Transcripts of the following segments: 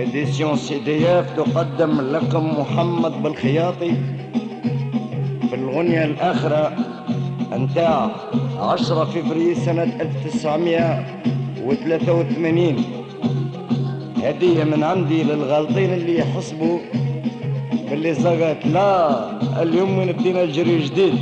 اديسيون سي دي اف تقدم لكم محمد بالخياطي في الغنية الآخرة انتاع 10 فبراير سنة 1983. هدية من عندي للغالطين اللي يحسبوا باللي زغت لا اليوم من بدينا الجري جديد.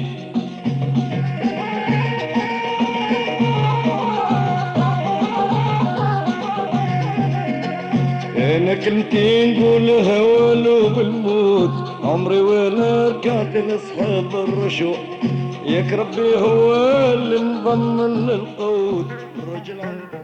انا كلمتين نقولها ولو بالموت، عمري ولا ركعت لاصحاب الرشوق، ياك ربي هو اللي مضمن للقوت. الرجل عنده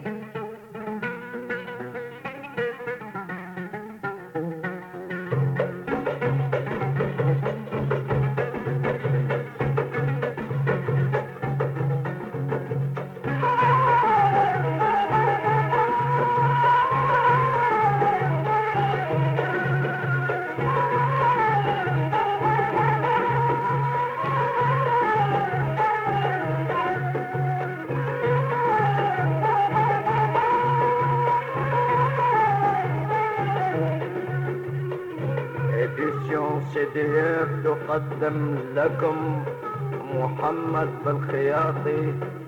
CDF تقدم لكم محمد بالخياطي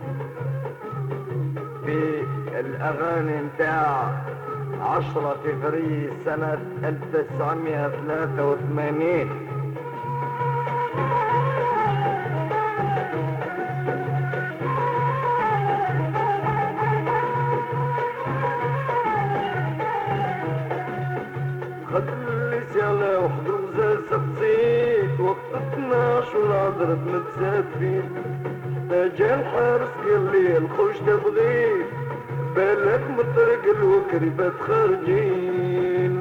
في الأغاني نتاع 10 فبراير سنة 1983. على وحدوزة سقسيت وقت 12 والعذرة متسافين، جا الحارس قال لي الخوش تبغيت بالك مطرق الوكربة تخرجين.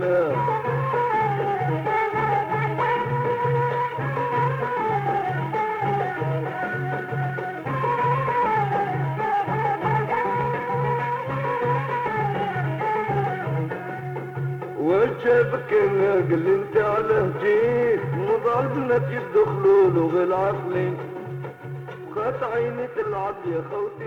وجابك قال لي انت على جيت وضع البنات يدخلوا له غير عقلين، وخات عيني تلعب يا خوتي